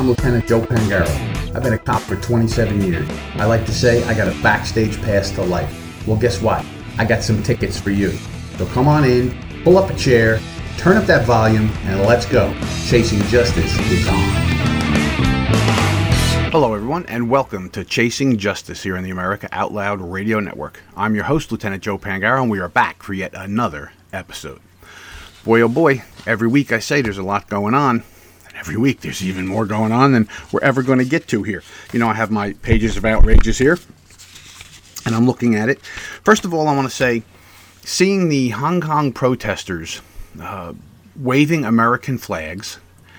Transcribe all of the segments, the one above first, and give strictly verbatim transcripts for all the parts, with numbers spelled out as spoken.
I'm Lieutenant Joe Pangaro. I've been a cop for twenty-seven years. I like to say I got a backstage pass to life. Well, guess what? I got some tickets for you. So come on in, pull up a chair, turn up that volume, and let's go. Chasing Justice is on. Hello, everyone, and welcome to Chasing Justice here on the America Out Loud Radio Network. I'm your host, Lieutenant Joe Pangaro, and we are back for yet another episode. Boy, oh boy, every week I say there's a lot going on, and every week there's even more going on than we're ever going to get to here. You know, I have my pages of outrages here, and I'm looking at it. First of all, I want to say, seeing the Hong Kong protesters uh, waving American flags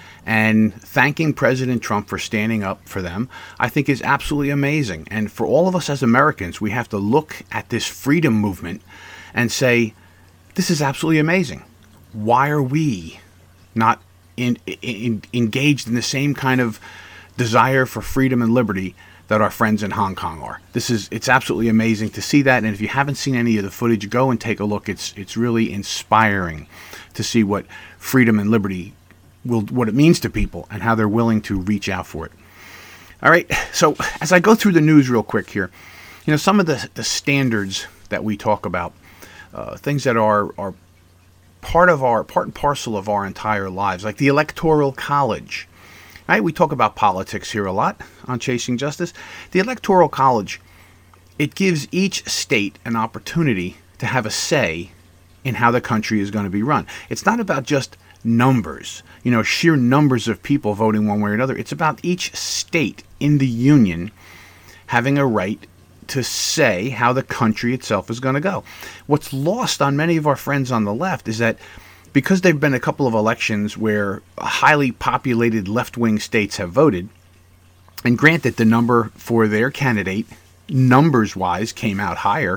and thanking President Trump for standing up for them, I think is absolutely amazing. And for all of us as Americans, we have to look at this freedom movement and say, this is absolutely amazing. Why are we not in, in, engaged in the same kind of desire for freedom and liberty that our friends in Hong Kong are? This is, it's absolutely amazing to see that. And if you haven't seen any of the footage, go and take a look. It's, it's really inspiring to see what freedom and liberty will, what it means to people and how they're willing to reach out for it. All right. So as I go through the news real quick here, you know, some of the, the standards that we talk about, uh, things that are, are part of our, part and parcel of our entire lives, like the Electoral College. Right? We talk about politics here a lot on Chasing Justice. The Electoral College, it gives each state an opportunity to have a say in how the country is going to be run. It's not about just numbers, you know, sheer numbers of people voting one way or another. It's about each state in the union having a right to say how the country itself is going to go. What's lost on many of our friends on the left is that because there have been a couple of elections where highly populated left-wing states have voted, and granted the number for their candidate, numbers-wise, came out higher,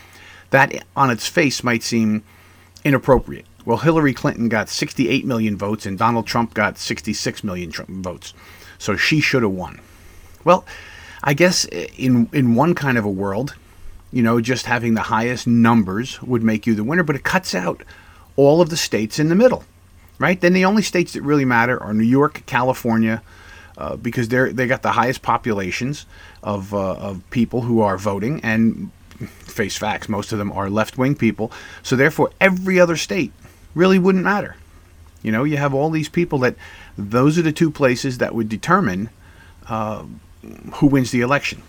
that on its face might seem inappropriate. Well, Hillary Clinton got sixty-eight million votes and Donald Trump got sixty-six million Trump votes, so she should have won. Well, I guess in in one kind of a world, you know, just having the highest numbers would make you the winner, but it cuts out all of the states in the middle, right? Then the only states that really matter are New York, California, uh, because they're they got the highest populations of uh, of people who are voting, and face facts, most of them are left-wing people. So therefore, every other state really wouldn't matter. You know, you have all these people that those are the two places that would determine uh, who wins the election.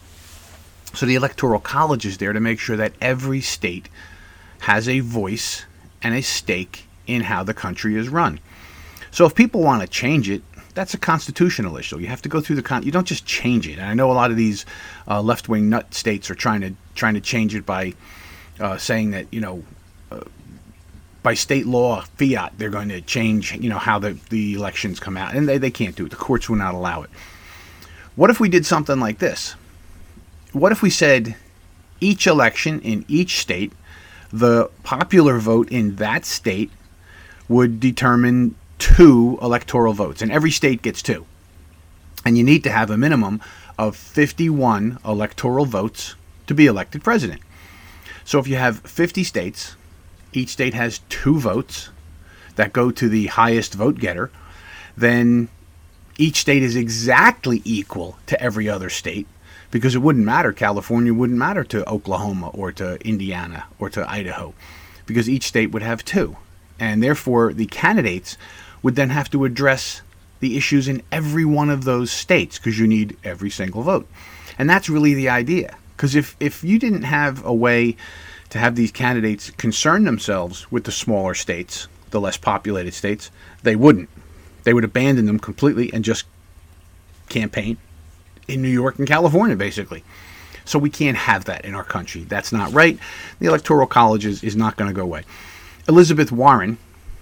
So the Electoral College is there to make sure that every state has a voice and a stake in how the country is run. So if people want to change it, that's a constitutional issue. You have to go through the con. You don't just change it. And I know a lot of these uh, left-wing nut states are trying to trying to change it by uh, saying that, you know, uh, by state law, fiat, they're going to change, you know, how the, the elections come out. And they, they can't do it. The courts will not allow it. What if we did something like this? What if we said each election in each state, the popular vote in that state would determine two electoral votes, and every state gets two. And you need to have a minimum of fifty-one electoral votes to be elected president. So if you have fifty states, each state has two votes that go to the highest vote getter, then each state is exactly equal to every other state, because it wouldn't matter. California wouldn't matter to Oklahoma or to Indiana or to Idaho, because each state would have two. And therefore, the candidates would then have to address the issues in every one of those states, because you need every single vote. And that's really the idea. Because if, if you didn't have a way to have these candidates concern themselves with the smaller states, the less populated states, they wouldn't. They would abandon them completely and just campaign in New York and California, basically. So we can't have that in our country. That's not right. The Electoral College is, is not going to go away. Elizabeth Warren,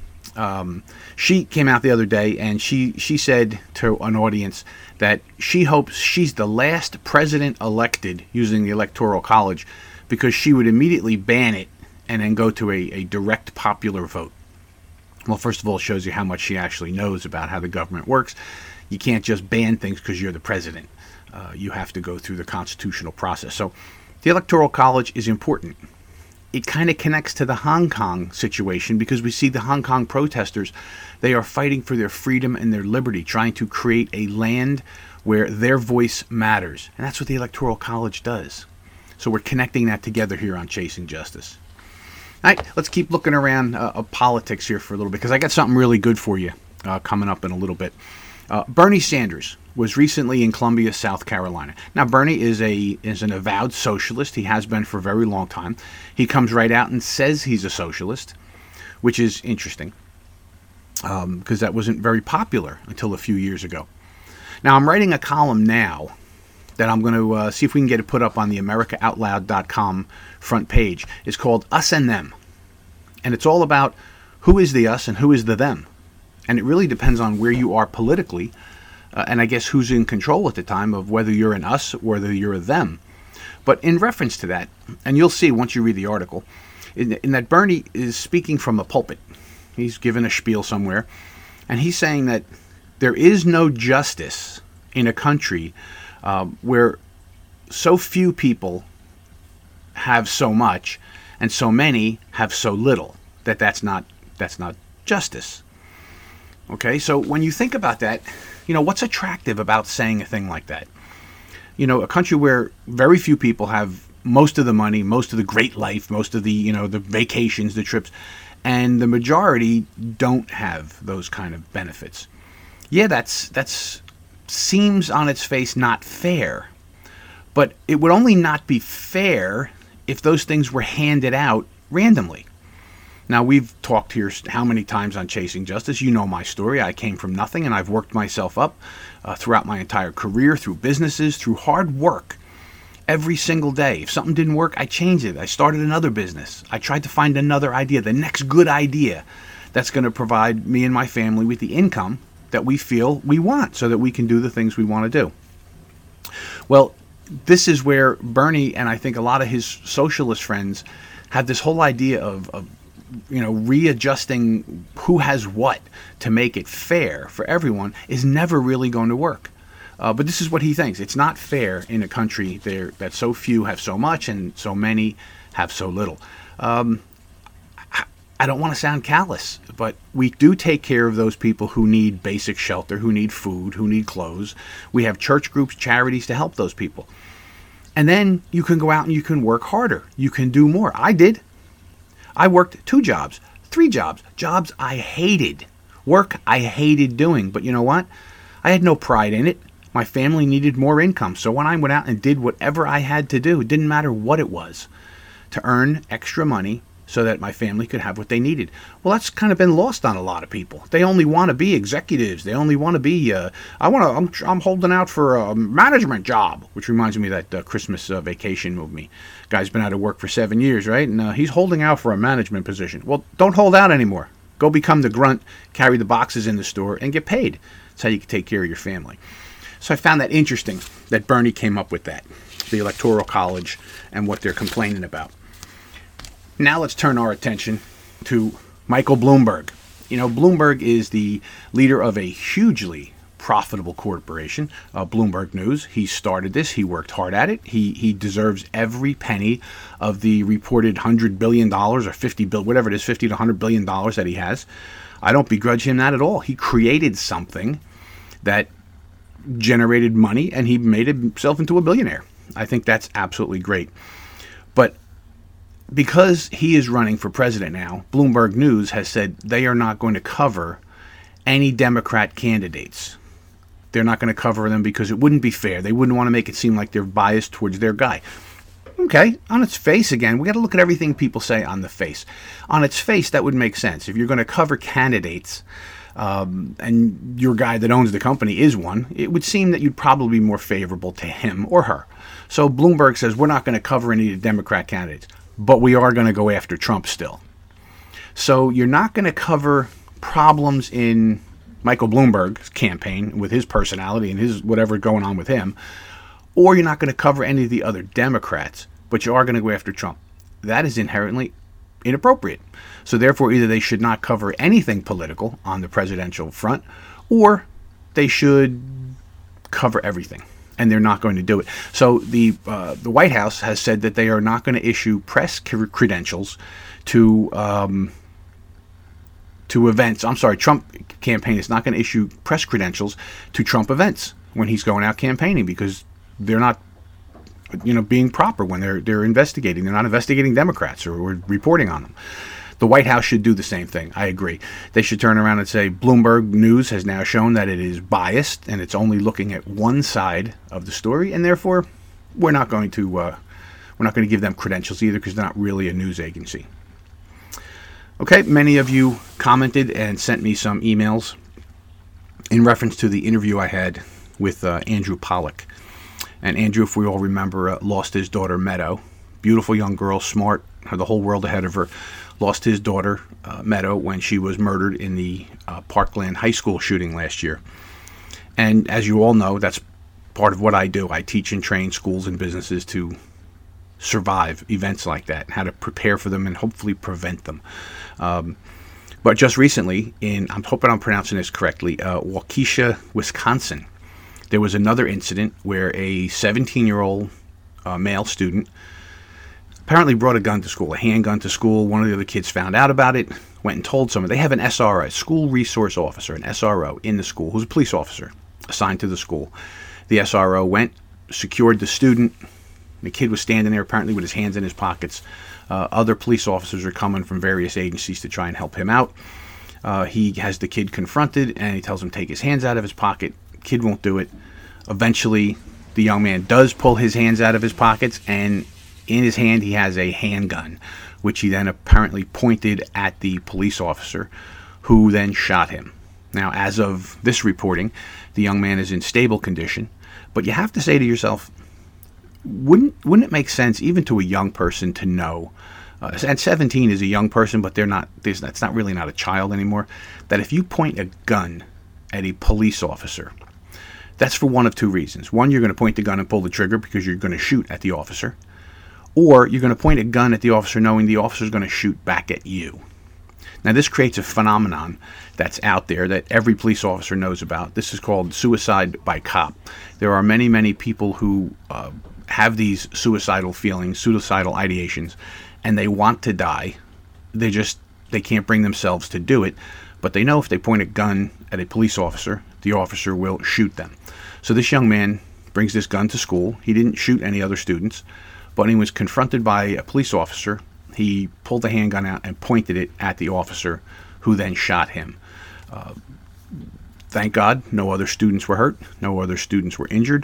um, she came out the other day and she, she said to an audience that she hopes she's the last president elected using the Electoral College, because she would immediately ban it and then go to a, a direct popular vote. Well, first of all, it shows you how much she actually knows about how the government works. You can't just ban things because you're the president. Uh, you have to go through the constitutional process. So the Electoral College is important. it kind of connects to the Hong Kong situation, because we see the Hong Kong protesters, they are fighting for their freedom and their liberty, trying to create a land where their voice matters. And that's what the Electoral College does. So we're connecting that together here on Chasing Justice. All right, let's keep looking around uh, uh, politics here for a little bit, because I got something really good for you uh, coming up in a little bit. Uh, Bernie Sanders was recently in Columbia, South Carolina. Now, Bernie is a is an avowed socialist. He has been for a very long time. He comes right out and says he's a socialist, which is interesting, because um, that wasn't very popular until a few years ago. Now, I'm writing a column now that I'm going to uh, see if we can get it put up on the America Out Loud dot com front page. It's called Us and Them. And it's all about who is the us and who is the them. And it really depends on where you are politically, uh, and I guess who's in control at the time of whether you're an us or whether you're a them. But in reference to that, and you'll see once you read the article, in, in that Bernie is speaking from a pulpit. He's given a spiel somewhere, and he's saying that there is no justice in a country uh, where so few people have so much and so many have so little, that that's not that's not justice. Okay, so when you think about that, you know, what's attractive about saying a thing like that? You know, a country where very few people have most of the money, most of the great life, most of the, you know, the vacations, the trips, and the majority don't have those kind of benefits. Yeah, that's that's seems on its face not fair, but it would only not be fair if those things were handed out randomly. Now, we've talked here how many times on Chasing Justice. You know my story. I came from nothing, and I've worked myself up uh, throughout my entire career, through businesses, through hard work. Every single day. If something didn't work, I changed it. I started another business. I tried to find another idea, the next good idea that's going to provide me and my family with the income that we feel we want so that we can do the things we want to do. Well, this is where Bernie and I think a lot of his socialist friends have this whole idea of, of you know, readjusting who has what to make it fair for everyone is never really going to work. Uh, but this is what he thinks. It's not fair in a country there that so few have so much and so many have so little. Um, I, I don't want to sound callous, but we do take care of those people who need basic shelter, who need food, who need clothes. We have church groups, charities to help those people. And then you can go out and you can work harder. You can do more. I did. I worked two jobs, three jobs, jobs I hated. Work I hated doing. But you know what? I had no pride in it. My family needed more income. So when I went out and did whatever I had to do, it didn't matter what it was, to earn extra money so that my family could have what they needed. Well, that's kind of been lost on a lot of people. They only want to be executives. They only want to be, uh, I want to, I'm, I'm holding out for a management job, which reminds me of that uh, Christmas uh, Vacation movie. Guy's been out of work for seven years, right? And uh, he's holding out for a management position. Well, don't hold out anymore. Go become the grunt, carry the boxes in the store, and get paid. That's how you can take care of your family. So I found that interesting that Bernie came up with that, the Electoral College and what they're complaining about. Now let's turn our attention to Michael Bloomberg. You know, Bloomberg is the leader of a hugely profitable corporation, uh, Bloomberg News. He started this. He worked hard at it. He he deserves every penny of the reported one hundred billion dollars or fifty billion, whatever it is, fifty to one hundred billion dollars that he has. I don't begrudge him that at all. He created something that generated money, and he made himself into a billionaire. I think that's absolutely great. But because he is running for president now, Bloomberg News has said they are not going to cover any Democrat candidates. They're not going to cover them because it wouldn't be fair. They wouldn't want to make it seem like they're biased towards their guy. Okay, on its face, again, we got to look at everything people say on the face. On its face, that would make sense. If you're going to cover candidates, Um, and your guy that owns the company is one, it would seem that you'd probably be more favorable to him or her. So Bloomberg says, we're not going to cover any of the Democrat candidates, but we are going to go after Trump still. So you're not going to cover problems in Michael Bloomberg's campaign with his personality and his whatever going on with him, or you're not going to cover any of the other Democrats, but you are going to go after Trump. That is inherently inappropriate. So therefore, either they should not cover anything political on the presidential front, or they should cover everything. and they're not going to do it. So the uh, the White House has said that they are not going to issue press credentials to um, to events. I'm sorry, Trump campaign is not going to issue press credentials to Trump events when he's going out campaigning, because they're not, you know, being proper when they're they're investigating. They're not investigating Democrats or, or reporting on them. The White House should do the same thing. I agree. They should turn around and say Bloomberg News has now shown that it is biased and it's only looking at one side of the story, and therefore we're not going to uh, we're not going to give them credentials either, because they're not really a news agency. Okay, many of you commented and sent me some emails in reference to the interview I had with uh, Andrew Pollack. And Andrew, if we all remember, uh, lost his daughter Meadow. Beautiful young girl, smart, had the whole world ahead of her. Lost his daughter, uh, Meadow, when she was murdered in the uh, Parkland High School shooting last year. And as you all know, that's part of what I do. I teach and train schools and businesses to survive events like that, how to prepare for them and hopefully prevent them. Um, but just recently, in I'm hoping I'm pronouncing this correctly, uh, Waukesha, Wisconsin, there was another incident where a seventeen-year-old uh, male student apparently brought a gun to school, a handgun to school. One of the other kids found out about it, went and told someone. They have an S R O, a school resource officer, an S R O in the school, who's a police officer assigned to the school. The S R O went, secured the student. The kid was standing there apparently with his hands in his pockets. Uh, other police officers are coming from various agencies to try and help him out. Uh, he has the kid confronted, and he tells him to take his hands out of his pocket. Kid won't do it. Eventually, the young man does pull his hands out of his pockets, and in his hand he has a handgun, which he then apparently pointed at the police officer, who then shot him. Now, as of this reporting, the young man is in stable condition, but you have to say to yourself, wouldn't wouldn't it make sense even to a young person to know, uh, and seventeen is a young person, but they're not, that's not really not a child anymore, that if you point a gun at a police officer, that's for one of two reasons. One, you're going to point the gun and pull the trigger because you're going to shoot at the officer. Or you're going to point a gun at the officer knowing the officer is going to shoot back at you. Now, this creates a phenomenon that's out there that every police officer knows about. This is called suicide by cop. There are many, many people who uh, have these suicidal feelings, suicidal ideations, and they want to die. They just, they can't bring themselves to do it. But they know if they point a gun at a police officer, the officer will shoot them. So this young man brings this gun to school. He didn't shoot any other students, but when he was confronted by a police officer, he pulled the handgun out and pointed it at the officer, who then shot him. Uh, thank God no other students were hurt. No other students were injured.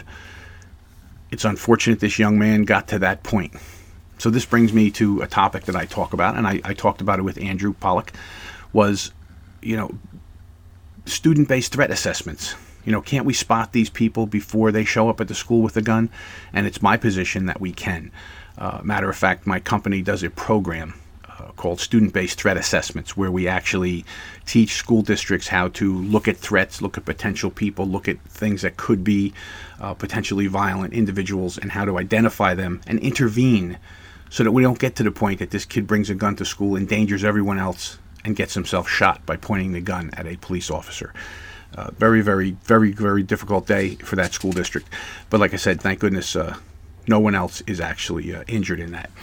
It's unfortunate this young man got to that point. So this brings me to a topic that I talk about, and I, I talked about it with Andrew Pollack, was, you know, student-based threat assessments. You know, can't we spot these people before they show up at the school with a gun? And it's my position that we can. Uh, matter of fact, my company does a program uh, called Student-Based Threat Assessments, where we actually teach school districts how to look at threats, look at potential people, look at things that could be uh, potentially violent individuals, and how to identify them and intervene so that we don't get to the point that this kid brings a gun to school, endangers everyone else, and gets himself shot by pointing the gun at a police officer. Uh, very, very, very, very difficult day for that school district. But like I said, thank goodness uh, no one else is actually uh, injured in that.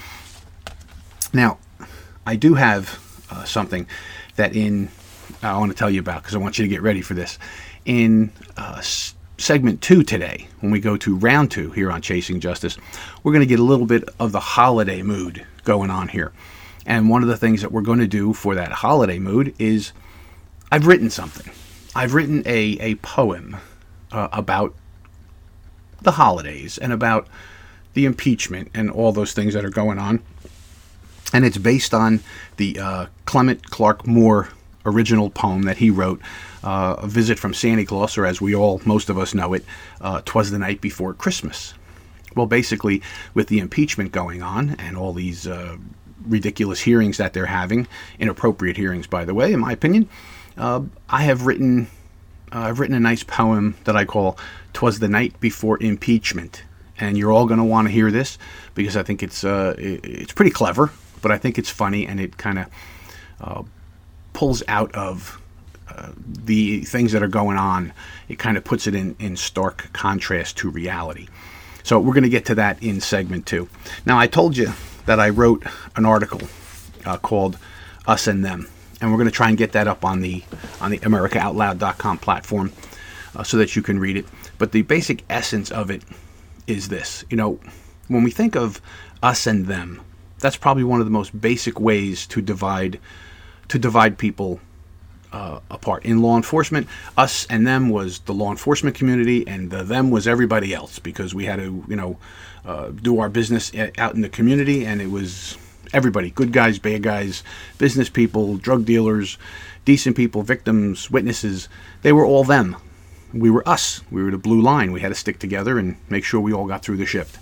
Now, I do have uh, something that in uh, I want to tell you about, because I want you to get ready for this. In uh, s- segment two today, when we go to round two here on Chasing Justice, we're going to get a little bit of the holiday mood going on here. And one of the things that we're going to do for that holiday mood is I've written something. I've written a, a poem uh, about the holidays and about the impeachment and all those things that are going on. And it's based on the uh, Clement Clark Moore original poem that he wrote, uh, A Visit from Santa Claus, or as we all, most of us know it, uh, 'Twas the Night Before Christmas. Well, basically, with the impeachment going on and all these uh, ridiculous hearings that they're having, inappropriate hearings, by the way, in my opinion, Uh, I have written, uh, I've written a nice poem that I call "'Twas the Night Before Impeachment," and you're all going to want to hear this because I think it's uh, it, it's pretty clever, but I think it's funny, and it kind of uh, pulls out of uh, the things that are going on, it kind of puts it in, in stark contrast to reality. So we're going to get to that in segment two. Now, I told you that I wrote an article uh, called Us and Them, and we're going to try and get that up on the on the America Out Loud dot com platform uh, so that you can read it. But the basic essence of it is this. You know, when we think of us and them, that's probably one of the most basic ways to divide to divide people uh, apart. In law enforcement, us and them was the law enforcement community, and the them was everybody else, because we had to, you know, uh, do our business out in the community, and it was everybody, good guys, bad guys, business people, drug dealers, decent people, victims, witnesses. They were all them. We were us. We were the blue line. We had to stick together and make sure we all got through the shift.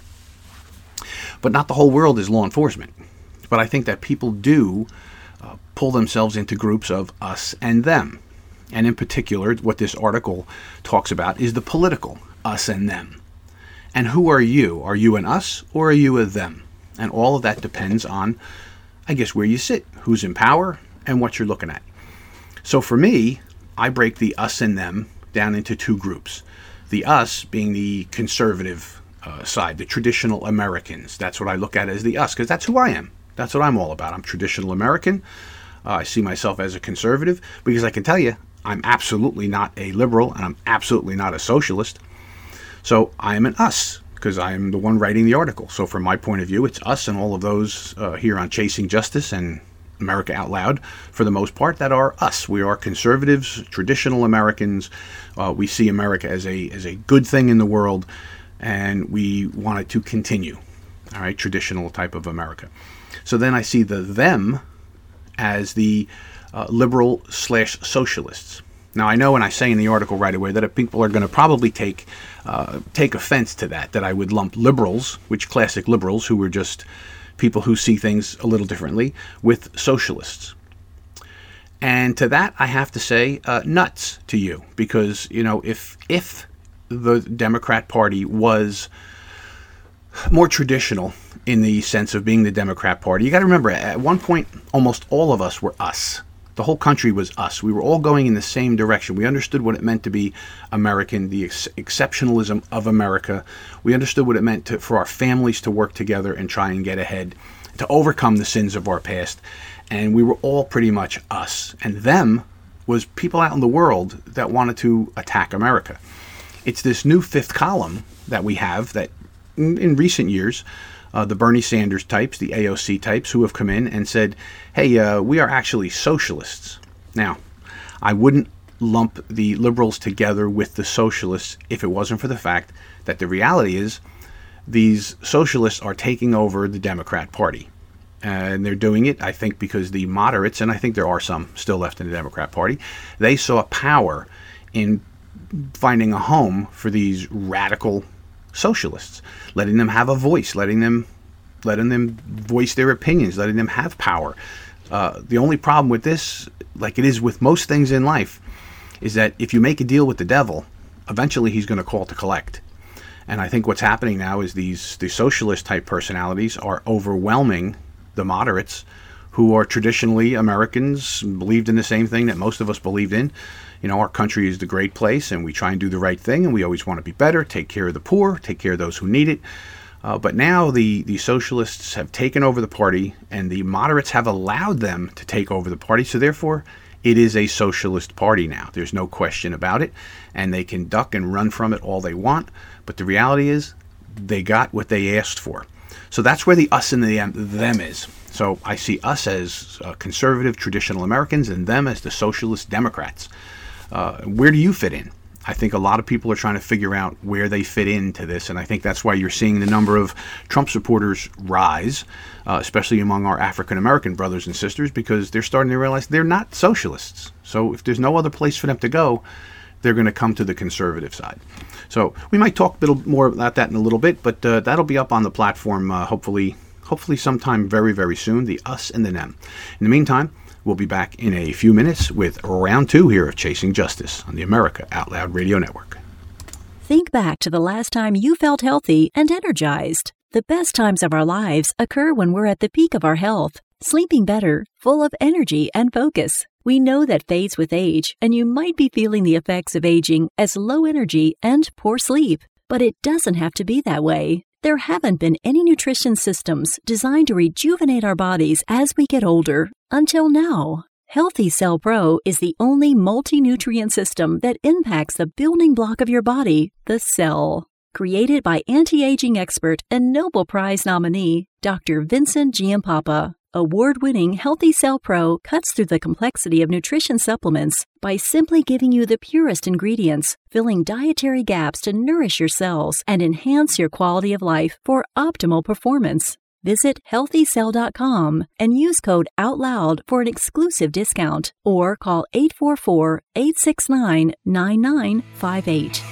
But not the whole world is law enforcement. But I think that people do uh, pull themselves into groups of us and them. And in particular, what this article talks about is the political us and them. And who are you? Are you an us or are you a them? And all of that depends on, I guess, where you sit, who's in power, and what you're looking at. So for me, I break the us and them down into two groups. The us being the conservative Uh, side, the traditional Americans. That's what I look at as the us, because that's who I am. That's what I'm all about. I'm traditional American. Uh, I see myself as a conservative, because I can tell you, I'm absolutely not a liberal, and I'm absolutely not a socialist. So I am an us, because I am the one writing the article. So from my point of view, it's us and all of those uh, here on Chasing Justice and America Out Loud, for the most part, that are us. We are conservatives, traditional Americans. Uh, we see America as a as a good thing in the world, and we want it to continue, all right, traditional type of America. So then I see the them as the uh, liberal slash socialists. Now, I know, and I say in the article right away, that people are going to probably take uh, take offense to that, that I would lump liberals, which classic liberals, who were just people who see things a little differently, with socialists. And to that, I have to say, uh, nuts to you, because, you know, if if the Democrat Party was more traditional in the sense of being the Democrat Party. You got to remember, at one point, almost all of us were us. The whole country was us. We were all going in the same direction. We understood what it meant to be American, the ex- exceptionalism of America. We understood what it meant to, for our families to work together and try and get ahead, to overcome the sins of our past. And we were all pretty much us. And them was people out in the world that wanted to attack America. It's this new fifth column that we have that in, in recent years, uh, the Bernie Sanders types, the A O C types, who have come in and said, hey, uh, we are actually socialists. Now, I wouldn't lump the liberals together with the socialists if it wasn't for the fact that the reality is these socialists are taking over the Democrat Party. And they're doing it, I think, because the moderates, and I think there are some still left in the Democrat Party, they saw power in finding a home for these radical socialists, letting them have a voice, letting them letting them voice their opinions, letting them have power. Uh, the only problem with this, like it is with most things in life, is that if you make a deal with the devil, eventually he's going to call to collect. And I think what's happening now is these the socialist type personalities are overwhelming the moderates, who are traditionally Americans, believed in the same thing that most of us believed in. You know, our country is the great place, and we try and do the right thing, and we always want to be better, take care of the poor, take care of those who need it. Uh, but now the, the socialists have taken over the party, and the moderates have allowed them to take over the party, so therefore it is a socialist party now. There's no question about it, and they can duck and run from it all they want, but the reality is they got what they asked for. So that's where the us and the them is. So I see us as uh, conservative, traditional Americans, and them as the socialist Democrats. Uh, where do you fit in? I think a lot of people are trying to figure out where they fit into this, and I think that's why you're seeing the number of Trump supporters rise, uh, especially among our African-American brothers and sisters, because they're starting to realize they're not socialists. So if there's no other place for them to go, they're going to come to the conservative side. So we might talk a little more about that in a little bit, but uh, that'll be up on the platform uh, hopefully hopefully sometime very, very soon, the us and the them. In the meantime, we'll be back in a few minutes with round two here of Chasing Justice on the America Out Loud Radio Network. Think back to the last time you felt healthy and energized. The best times of our lives occur when we're at the peak of our health, sleeping better, full of energy and focus. We know that fades with age, and you might be feeling the effects of aging as low energy and poor sleep. But it doesn't have to be that way. There haven't been any nutrition systems designed to rejuvenate our bodies as we get older until now. Healthy Cell Pro is the only multi-nutrient system that impacts the building block of your body, the cell. Created by anti-aging expert and Nobel Prize nominee, Doctor Vincent Giampapa, award-winning Healthy Cell Pro cuts through the complexity of nutrition supplements by simply giving you the purest ingredients, filling dietary gaps to nourish your cells and enhance your quality of life for optimal performance. Visit healthy cell dot com and use code OUTLOUD for an exclusive discount, or call eight four four, eight six nine, nine nine five eight.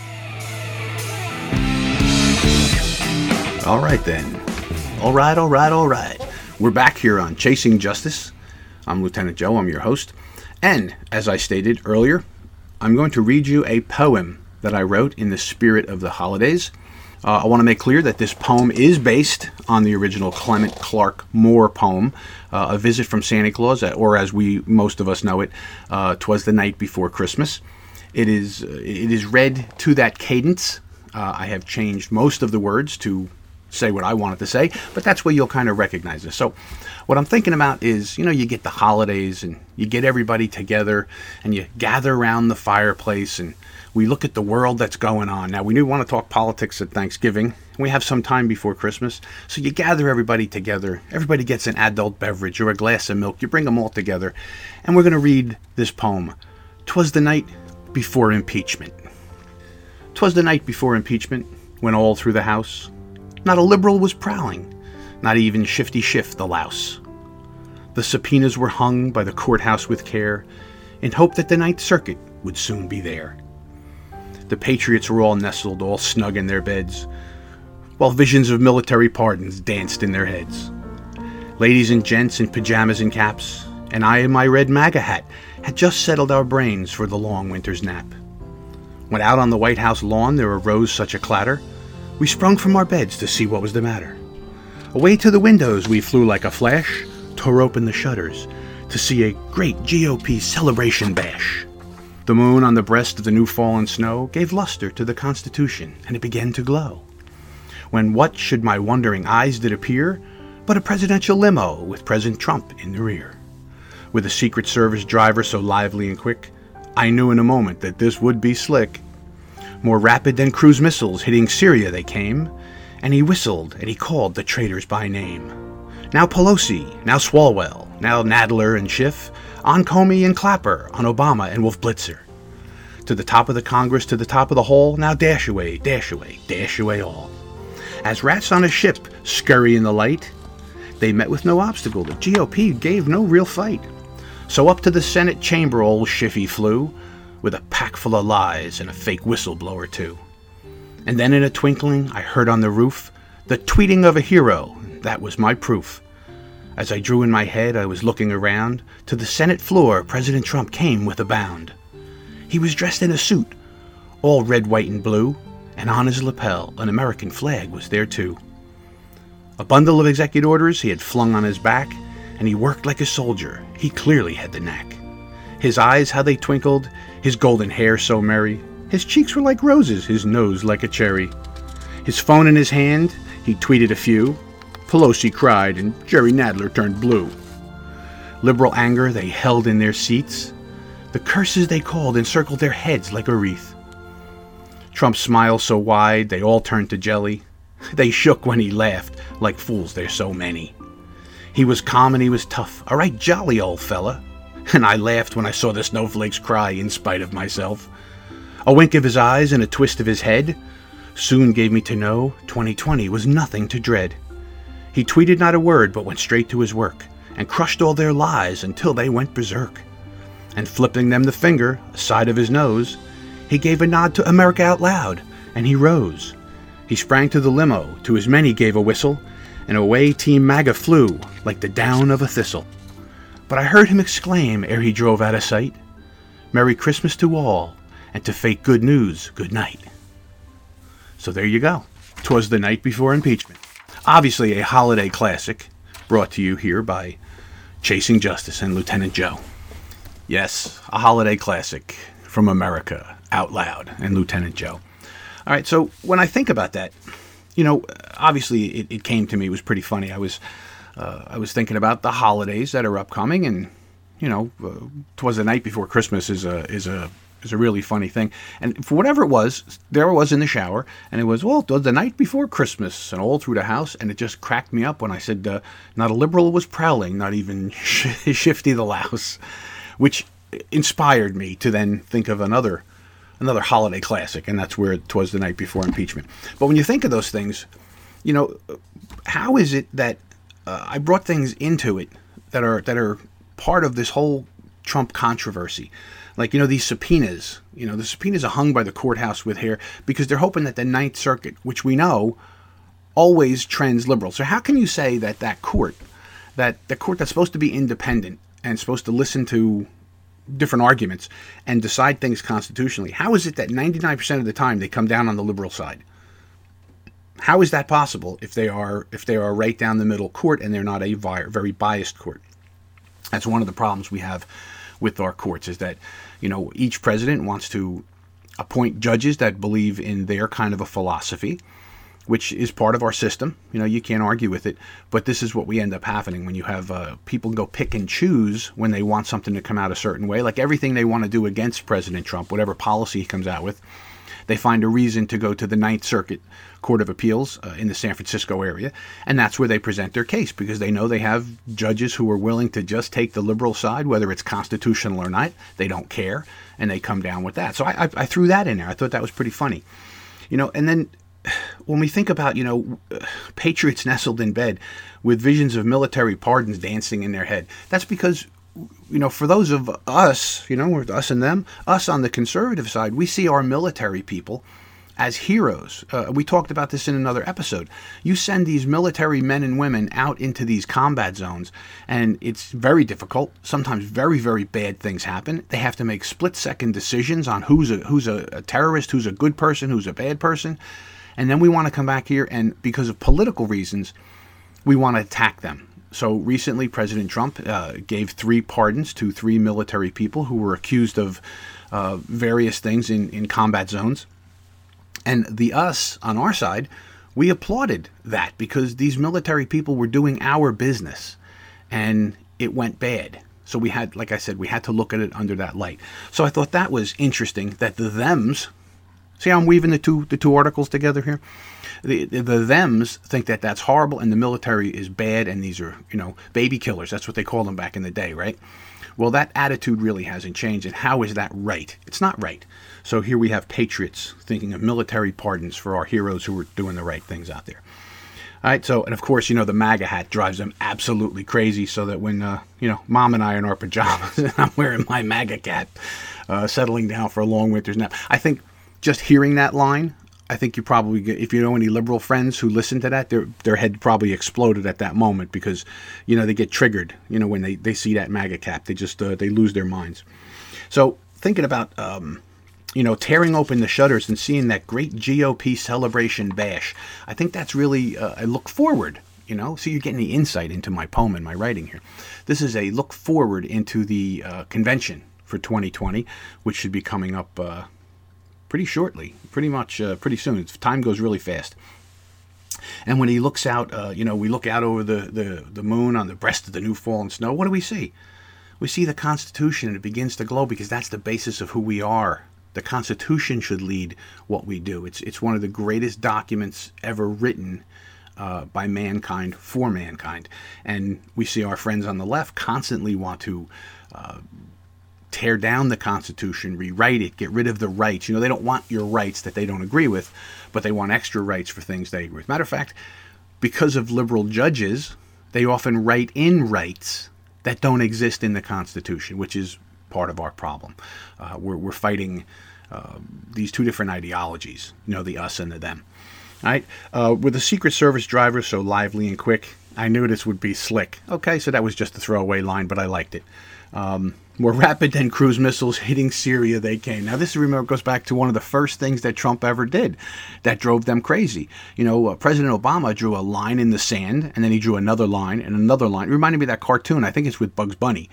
All right then. All right, all right, all right. We're back here on Chasing Justice. I'm Lieutenant Joe, I'm your host. And as I stated earlier, I'm going to read you a poem that I wrote in the spirit of the holidays. Uh, I want to make clear that this poem is based on the original Clement Clarke Moore poem, uh, A Visit from Santa Claus, or as we, most of us know it, uh, 'Twas the Night Before Christmas. It is, uh, it is read to that cadence. Uh, I have changed most of the words to say what I wanted to say, but that's where you'll kind of recognize it. So what I'm thinking about is, you know, you get the holidays and you get everybody together and you gather around the fireplace and we look at the world that's going on. Now, we do want to talk politics at Thanksgiving. We have some time before Christmas. So you gather everybody together. Everybody gets an adult beverage or a glass of milk. You bring them all together. And we're going to read this poem. 'Twas the night before impeachment. 'Twas the night before impeachment, when all through the house not a liberal was prowling, not even Shifty Schiff the louse. The subpoenas were hung by the courthouse with care, in hope that the Ninth Circuit would soon be there. The patriots were all nestled, all snug in their beds, while visions of military pardons danced in their heads. Ladies and gents in pajamas and caps, and I in my red MAGA hat, had just settled our brains for the long winter's nap. When out on the White House lawn there arose such a clatter, we sprung from our beds to see what was the matter. Away to the windows we flew like a flash, tore open the shutters to see a great G O P celebration bash. The moon on the breast of the new fallen snow gave luster to the Constitution, and it began to glow. When what should my wondering eyes did appear but a presidential limo with President Trump in the rear. With a Secret Service driver so lively and quick, I knew in a moment that this would be slick. More rapid than cruise missiles hitting Syria they came, and he whistled and he called the traitors by name. Now Pelosi, now Swalwell, now Nadler and Schiff, on Comey and Clapper, on Obama and Wolf Blitzer. To the top of the Congress, to the top of the hall, now dash away, dash away, dash away all. As rats on a ship scurry in the light, they met with no obstacle. The G O P gave no real fight. So up to the Senate chamber old Schiffy flew, with a pack full of lies and a fake whistleblower too. And then in a twinkling I heard on the roof the tweeting of a hero, and that was my proof. As I drew in my head I was looking around. To the Senate floor President Trump came with a bound. He was dressed in a suit, all red, white, and blue, and on his lapel an American flag was there too. A bundle of executive orders he had flung on his back, and he worked like a soldier. He clearly had the knack. His eyes, how they twinkled, his golden hair so merry. His cheeks were like roses, his nose like a cherry. His phone in his hand, he tweeted a few. Pelosi cried, and Jerry Nadler turned blue. Liberal anger they held in their seats. The curses they called encircled their heads like a wreath. Trump's smile so wide, they all turned to jelly. They shook when he laughed, like fools there's so many. He was calm and he was tough, a right jolly old fella. And I laughed when I saw the snowflakes cry in spite of myself. A wink of his eyes and a twist of his head soon gave me to know twenty twenty was nothing to dread. He tweeted not a word but went straight to his work and crushed all their lies until they went berserk. And flipping them the finger aside of his nose, he gave a nod to America out loud, and he rose. He sprang to the limo, to his men he gave a whistle, and away Team MAGA flew like the down of a thistle. But I heard him exclaim ere he drove out of sight, Merry Christmas to all, and to fake good news, good night. So there you go. 'Twas the night before impeachment. Obviously a holiday classic, brought to you here by Chasing Justice and Lieutenant Joe. Yes, a holiday classic from America, Out Loud, and Lieutenant Joe. All right, so when I think about that, you know, obviously it, it came to me, it was pretty funny. I was uh, I was thinking about the holidays that are upcoming, and, you know, uh, 'twas the night before Christmas is a is a is a really funny thing. And for whatever it was, there I was in the shower, and it was, well, it was the night before Christmas, and all through the house, and it just cracked me up when I said, uh, not a liberal was prowling, not even Shifty the Louse, which inspired me to then think of another another holiday classic, and that's where it was the night before impeachment. But when you think of those things, you know, how is it that uh, I brought things into it that are that are part of this whole Trump controversy? Like, you know, these subpoenas, you know, the subpoenas are hung by the courthouse with hair because they're hoping that the Ninth Circuit, which we know always trends liberal. So how can you say that that court, that the court that's supposed to be independent and supposed to listen to different arguments and decide things constitutionally, how is it that ninety-nine percent of the time they come down on the liberal side? How is that possible if they are if they are a right down the middle court and they're not a very biased court? That's one of the problems we have with our courts, is that, you know, each president wants to appoint judges that believe in their kind of a philosophy, which is part of our system. You know, you can't argue with it, but this is what we end up happening when you have uh, people go pick and choose when they want something to come out a certain way, like everything they want to do against President Trump, whatever policy he comes out with. They find a reason to go to the Ninth Circuit Court of Appeals uh, in the San Francisco area, and that's where they present their case because they know they have judges who are willing to just take the liberal side, whether it's constitutional or not. They don't care, and they come down with that. So I, I, I threw that in there. I thought that was pretty funny. You know, and then when we think about, you know, patriots nestled in bed with visions of military pardons dancing in their head, that's because, you know, for those of us, you know, us and them, us on the conservative side, we see our military people as heroes. Uh, we talked about this in another episode. You send these military men and women out into these combat zones, and it's very difficult. Sometimes very, very bad things happen. They have to make split-second decisions on who's a who's a, a terrorist, who's a good person, who's a bad person. And then we want to come back here, and because of political reasons, we want to attack them. So recently, President Trump uh, gave three pardons to three military people who were accused of uh, various things in, in combat zones. And the us on our side, we applauded that because these military people were doing our business, and it went bad. So we had, like I said, we had to look at it under that light. So I thought that was interesting that the thems, see how I'm weaving the two the two articles together here? The, the the thems think that that's horrible and the military is bad and these are, you know, baby killers. That's what they called them back in the day, right? Well, that attitude really hasn't changed. And how is that right? It's not right. So here we have patriots thinking of military pardons for our heroes who were doing the right things out there. All right. So, and of course, you know, the MAGA hat drives them absolutely crazy, so that when, uh, you know, Mom and I are in our pajamas and I'm wearing my MAGA cap, uh, settling down for a long winter's nap, I think just hearing that line, I think you probably get, if you know any liberal friends who listen to that, their their head probably exploded at that moment because, you know, they get triggered, you know, when they, they see that MAGA cap. They just, uh, they lose their minds. So thinking about, um, you know, tearing open the shutters and seeing that great G O P celebration bash, I think that's really uh, a look forward, you know. So you're getting the insight into my poem and my writing here. This is a look forward into the uh, convention for twenty twenty, which should be coming up uh pretty shortly, pretty much uh, pretty soon. Time goes really fast. And when he looks out, uh, you know, we look out over the, the, the moon on the breast of the new fallen snow, what do we see? We see the Constitution, and it begins to glow because that's the basis of who we are. The Constitution should lead what we do. It's, it's one of the greatest documents ever written uh, by mankind for mankind. And we see our friends on the left constantly want to uh, tear down the Constitution, rewrite it, get rid of the rights. You know, they don't want your rights that they don't agree with, but they want extra rights for things they agree with. Matter of fact, because of liberal judges, they often write in rights that don't exist in the Constitution, which is part of our problem. Uh, we're, we're fighting uh, these two different ideologies, you know, the us and the them. All right? Uh, with the Secret Service drivers so lively and quick, I knew this would be slick. Okay, so that was just a throwaway line, but I liked it. Um, more rapid than cruise missiles hitting Syria they came. Now this, remember, goes back to one of the first things that Trump ever did that drove them crazy. You know, uh, President Obama drew a line in the sand, and then he drew another line and another line. It reminded me of that cartoon. I think it's with Bugs Bunny,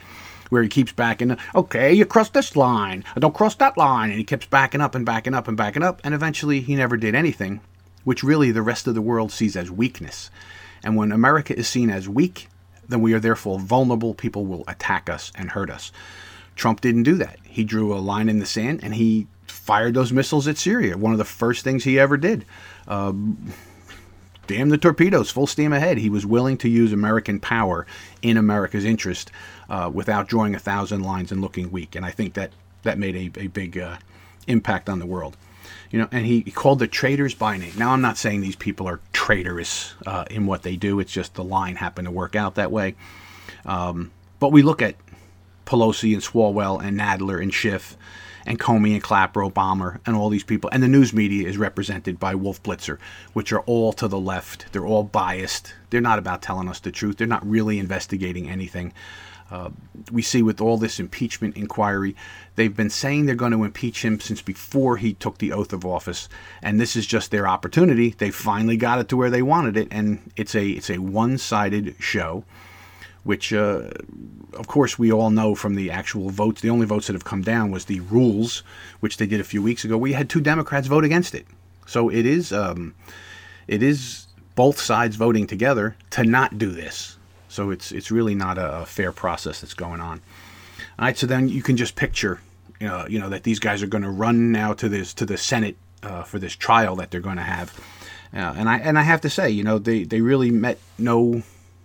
where he keeps backing. Okay, you cross this line. Don't cross that line. And he keeps backing up and backing up and backing up. And eventually he never did anything, which really the rest of the world sees as weakness. And when America is seen as weak, then we are therefore vulnerable. People will attack us and hurt us. Trump didn't do that. He drew a line in the sand and he fired those missiles at Syria. One of the first things he ever did. Um, damn the torpedoes, full steam ahead. He was willing to use American power in America's interest uh, without drawing a thousand lines and looking weak. And I think that that made a, a big uh, impact on the world. You know, and he, he called the traitors by name. Now, I'm not saying these people are traitorous uh, in what they do. It's just the line happened to work out that way. Um, but we look at Pelosi and Swalwell and Nadler and Schiff and Comey and Clapper, Obama, and all these people. And the news media is represented by Wolf Blitzer, which are all to the left. They're all biased. They're not about telling us the truth. They're not really investigating anything. Uh, we see with all this impeachment inquiry, they've been saying they're going to impeach him since before he took the oath of office. And this is just their opportunity. They finally got it to where they wanted it. And it's a, it's a one-sided show, which, uh, of course, we all know from the actual votes. The only votes that have come down was the rules, which they did a few weeks ago. We had two Democrats vote against it. So it is um, it is both sides voting together to not do this. So it's it's really not a fair process that's going on. All right, so then you can just picture, you know, you know that these guys are going to run now to this to the Senate uh, for this trial that they're going to have. Uh, and I and I have to say, you know, they, they really met no...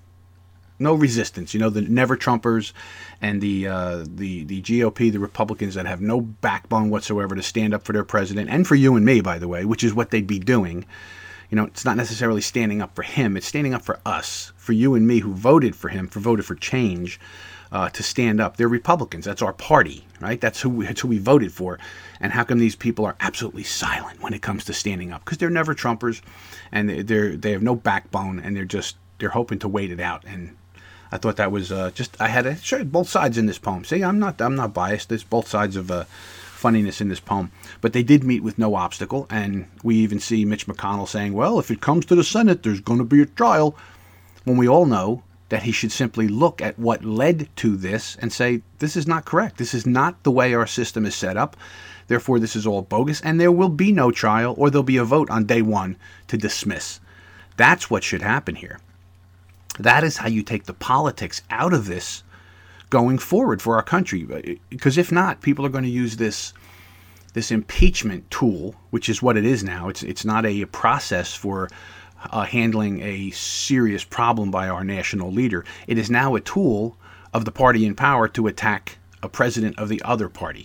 No resistance, you know, the never Trumpers and the uh, the the G O P, the Republicans that have no backbone whatsoever to stand up for their president and for you and me, by the way, which is what they'd be doing. You know, it's not necessarily standing up for him; it's standing up for us, for you and me, who voted for him, for voted for change, uh, to stand up. They're Republicans. That's our party, right? That's who we, that's who we voted for. And how come these people are absolutely silent when it comes to standing up? Because they're never Trumpers, and they're, they're they have no backbone, and they're just they're hoping to wait it out. And I thought that was uh, just, I had to show both sides in this poem. See, I'm not I'm not biased. There's both sides of uh, funniness in this poem. But they did meet with no obstacle, and we even see Mitch McConnell saying, well, if it comes to the Senate, there's going to be a trial, when we all know that he should simply look at what led to this and say, this is not correct. This is not the way our system is set up. Therefore, this is all bogus, and there will be no trial, or there'll be a vote on day one to dismiss. That's what should happen here. That is how you take the politics out of this going forward for our country. Because if not, people are going to use this this impeachment tool, which is what it is now. It's it's not a process for uh, handling a serious problem by our national leader. It is now a tool of the party in power to attack a president of the other party.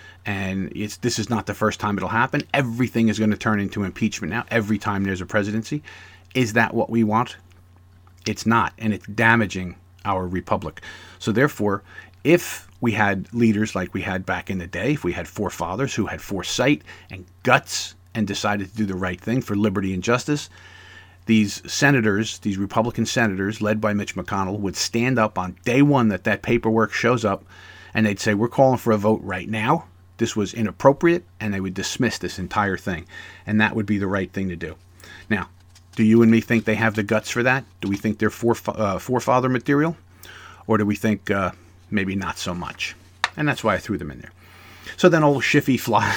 And it's this is not the first time it'll happen. Everything is going to turn into impeachment now, every time there's a presidency. Is that what we want? It's not, and it's damaging our republic. So therefore, if we had leaders like we had back in the day, if we had forefathers who had foresight and guts and decided to do the right thing for liberty and justice, these senators, these Republican senators led by Mitch McConnell, would stand up on day one that that paperwork shows up, and they'd say, we're calling for a vote right now. This was inappropriate, and they would dismiss this entire thing. And that would be the right thing to do. Now, do you and me think they have the guts for that? Do we think they're foref- uh, forefather material? Or do we think uh, maybe not so much? And that's why I threw them in there. So then old Schiffy fly,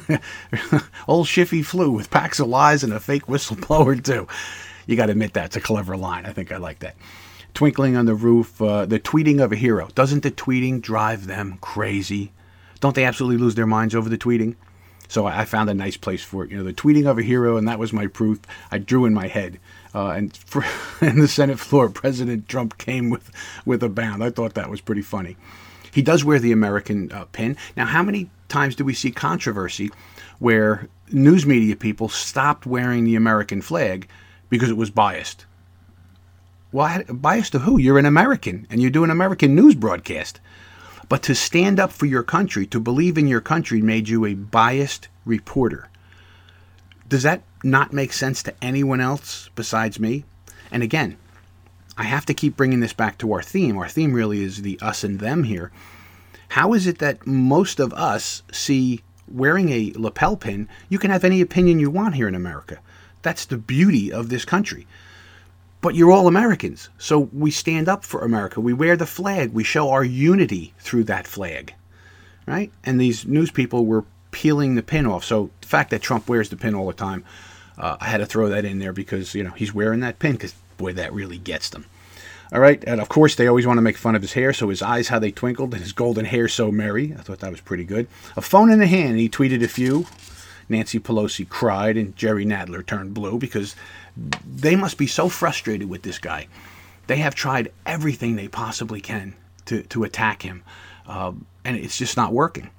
old Schiffy flew with packs of lies and a fake whistleblower too. You got to admit that's a clever line. I think I like that. Twinkling on the roof, uh, the tweeting of a hero. Doesn't the tweeting drive them crazy? Don't they absolutely lose their minds over the tweeting? So I found a nice place for it. You know, the tweeting of a hero, and that was my proof. I drew in my head. Uh, and for, in the Senate floor, President Trump came with, with a bound. I thought that was pretty funny. He does wear the American uh, pin. Now, how many times do we see controversy where news media people stopped wearing the American flag because it was biased? Well, biased to who? You're an American, and you do an American news broadcast. But to stand up for your country, to believe in your country, made you a biased reporter. Does that not make sense to anyone else besides me? And again, I have to keep bringing this back to our theme. Our theme really is the us and them here. How is it that most of us see wearing a lapel pin, you can have any opinion you want here in America? That's the beauty of this country. But you're all Americans, so we stand up for America. We wear the flag. We show our unity through that flag, right? And these news people were peeling the pin off. So the fact that Trump wears the pin all the time, uh, I had to throw that in there because, you know, he's wearing that pin because, boy, that really gets them. All right, and of course, they always want to make fun of his hair, so his eyes, how they twinkled, and his golden hair so merry. I thought that was pretty good. A phone in the hand, he tweeted a few. Nancy Pelosi cried, and Jerry Nadler turned blue because they must be so frustrated with this guy. They have tried everything they possibly can to, to attack him, uh, and it's just not working.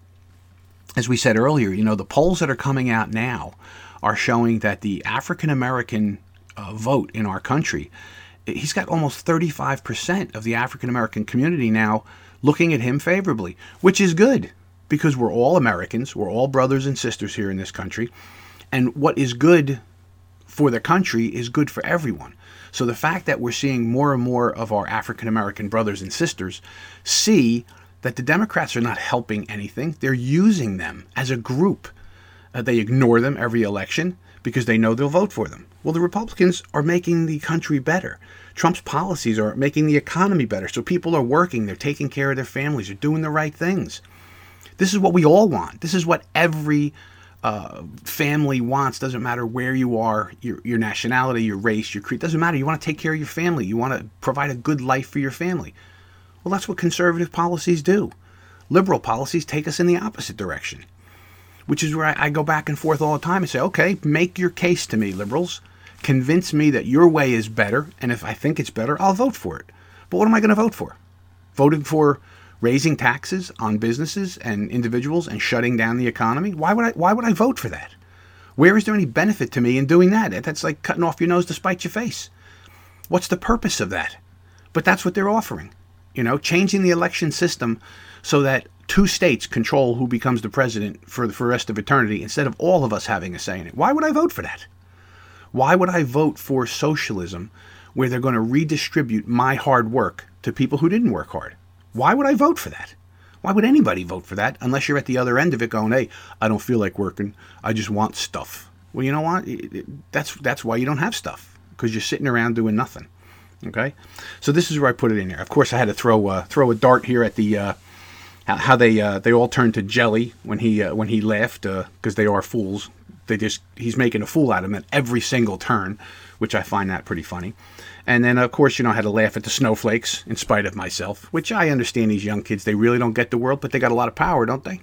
As we said earlier, you know, the polls that are coming out now are showing that the African-American uh, vote in our country, he's got almost thirty-five percent of the African-American community now looking at him favorably, which is good because we're all Americans. We're all brothers and sisters here in this country. And what is good for the country is good for everyone. So the fact that we're seeing more and more of our African-American brothers and sisters see that the Democrats are not helping anything. They're using them as a group. Uh, they ignore them every election because they know they'll vote for them. Well, the Republicans are making the country better. Trump's policies are making the economy better. So people are working, they're taking care of their families, they're doing the right things. This is what we all want. This is what every uh, family wants. Doesn't matter where you are, your, your nationality, your race, your creed. Doesn't matter. You want to take care of your family. You want to provide a good life for your family. Well, that's what conservative policies do. Liberal policies take us in the opposite direction, which is where I, I go back and forth all the time and say, okay, make your case to me, liberals. Convince me that your way is better, and if I think it's better, I'll vote for it. But what am I going to vote for? Voting for raising taxes on businesses and individuals and shutting down the economy? Why would I why would I vote for that? Where is there any benefit to me in doing that? That's like cutting off your nose to spite your face. What's the purpose of that? But that's what they're offering. You know, changing the election system so that two states control who becomes the president for the, for the rest of eternity instead of all of us having a say in it. Why would I vote for that? Why would I vote for socialism where they're going to redistribute my hard work to people who didn't work hard? Why would I vote for that? Why would anybody vote for that unless you're at the other end of it going, hey, I don't feel like working. I just want stuff. Well, you know what? That's that's why you don't have stuff, because you're sitting around doing nothing. Okay? So this is where I put it in there. Of course, I had to throw uh, throw a dart here at the uh, how they uh, they all turned to jelly when he uh, when he laughed because uh, they are fools. They just he's making a fool out of him at every single turn, which I find that pretty funny. And then, of course, you know, I had to laugh at the snowflakes in spite of myself, which I understand these young kids, they really don't get the world, but they got a lot of power, don't they?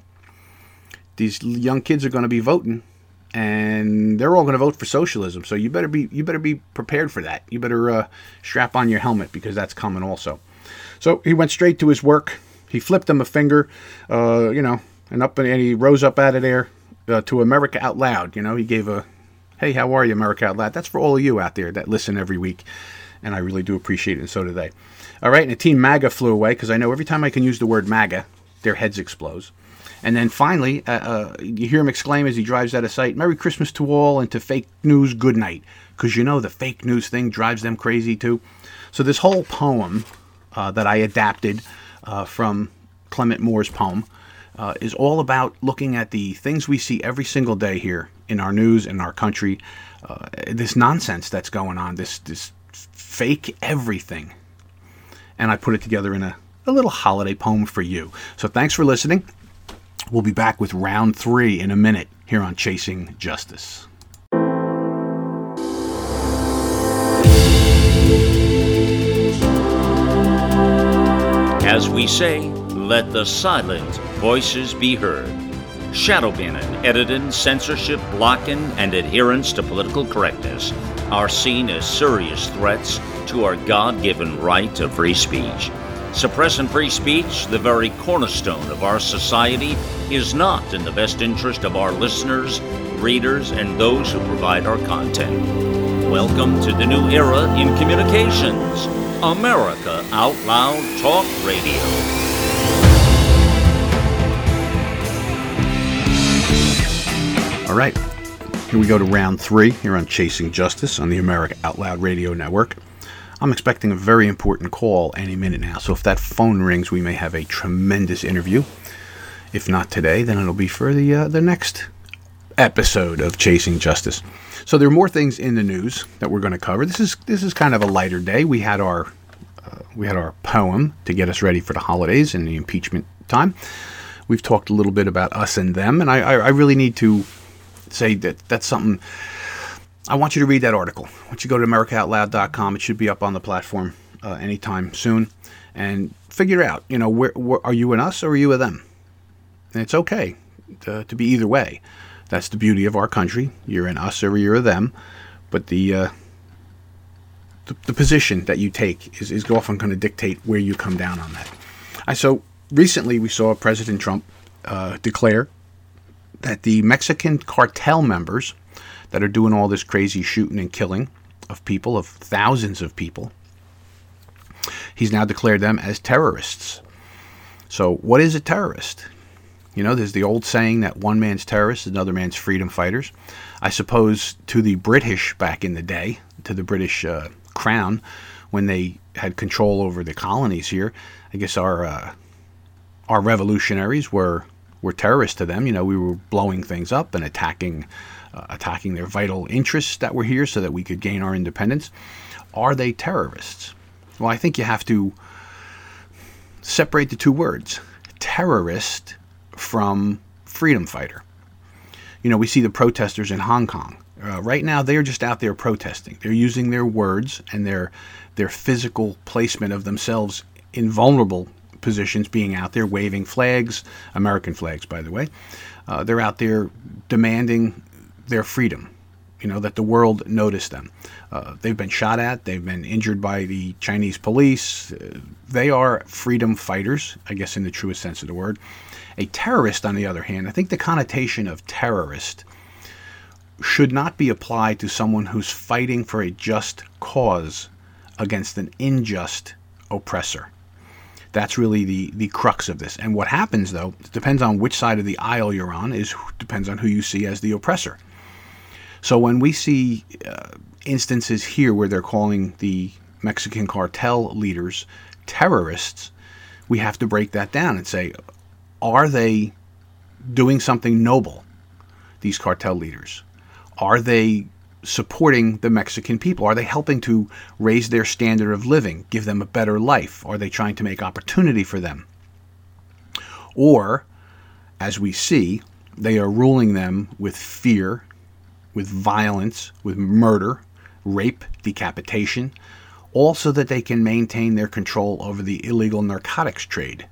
These young kids are going to be voting, and they're all going to vote for socialism. So you better be you better be prepared for that. You better uh, strap on your helmet because that's coming also. So he went straight to his work. He flipped him a finger, uh, you know, and up and he rose up out of there. Uh, to America Out Loud. You know, he gave a, hey, how are you, America Out Loud? That's for all of you out there that listen every week, and I really do appreciate it, and so do they. All right, and the Team MAGA flew away, because I know every time I can use the word MAGA, their heads explode. And then finally, uh, uh, you hear him exclaim as he drives out of sight, Merry Christmas to all, and to fake news, good night. Because you know the fake news thing drives them crazy too. So this whole poem uh, that I adapted uh, from Clement Moore's poem, Uh, is all about looking at the things we see every single day here in our news, in our country, uh, this nonsense that's going on, this this fake everything. And I put it together in a, a little holiday poem for you. So thanks for listening. We'll be back with round three in a minute here on Chasing Justice. As we say, let the silent voices be heard. Shadow banning, editing, censorship, blocking, and adherence to political correctness are seen as serious threats to our God-given right to free speech. Suppressing free speech, the very cornerstone of our society, is not in the best interest of our listeners, readers, and those who provide our content. Welcome to the new era in communications, America Out Loud Talk Radio. All right, here we go to round three here on Chasing Justice on the America Out Loud Radio Network. I'm expecting a very important call any minute now, so if that phone rings, we may have a tremendous interview. If not today, then it'll be for the uh, the next episode of Chasing Justice. So there are more things in the news that we're going to cover. This is this is kind of a lighter day. We had our uh, we had our poem to get us ready for the holidays and the impeachment time. We've talked a little bit about us and them, and I, I, I really need to say that that's something. I want you to read that article. I want you to go to America Out Loud dot com. It should be up on the platform uh, anytime soon, and figure out, you know, where, where are you an us or are you a them? And it's okay to, to be either way. That's the beauty of our country. You're an us or you're a them, but the uh, the, the position that you take is, is often going to dictate where you come down on that. I so recently we saw President Trump uh, declare that the Mexican cartel members that are doing all this crazy shooting and killing of people, of thousands of people, he's now declared them as terrorists. So what is a terrorist? You know, there's the old saying that one man's terrorists is another man's freedom fighters. I suppose to the British back in the day, to the British uh, crown, when they had control over the colonies here, I guess our uh, our revolutionaries were were terrorists to them. You know, we were blowing things up and attacking uh, attacking their vital interests that were here so that we could gain our independence. Are they terrorists? Well, I think you have to separate the two words, terrorist from freedom fighter. You know, we see the protesters in Hong Kong. Uh, right now, they're just out there protesting. They're using their words and their their physical placement of themselves in vulnerable positions, being out there waving flags, American flags, by the way. Uh, they're out there demanding their freedom, you know, that the world notice them. Uh, they've been shot at. They've been injured by the Chinese police. Uh, they are freedom fighters, I guess in the truest sense of the word. A terrorist, on the other hand, I think the connotation of terrorist should not be applied to someone who's fighting for a just cause against an unjust oppressor. That's really the, the crux of this. And what happens, though, it depends on which side of the aisle you're on, is depends on who you see as the oppressor. So when we see uh, instances here where they're calling the Mexican cartel leaders terrorists, we have to break that down and say, are they doing something noble, these cartel leaders? Are they supporting the Mexican people? Are they helping to raise their standard of living, give them a better life? Are they trying to make opportunity for them? Or, as we see, they are ruling them with fear, with violence, with murder, rape, decapitation, all so that they can maintain their control over the illegal narcotics trade.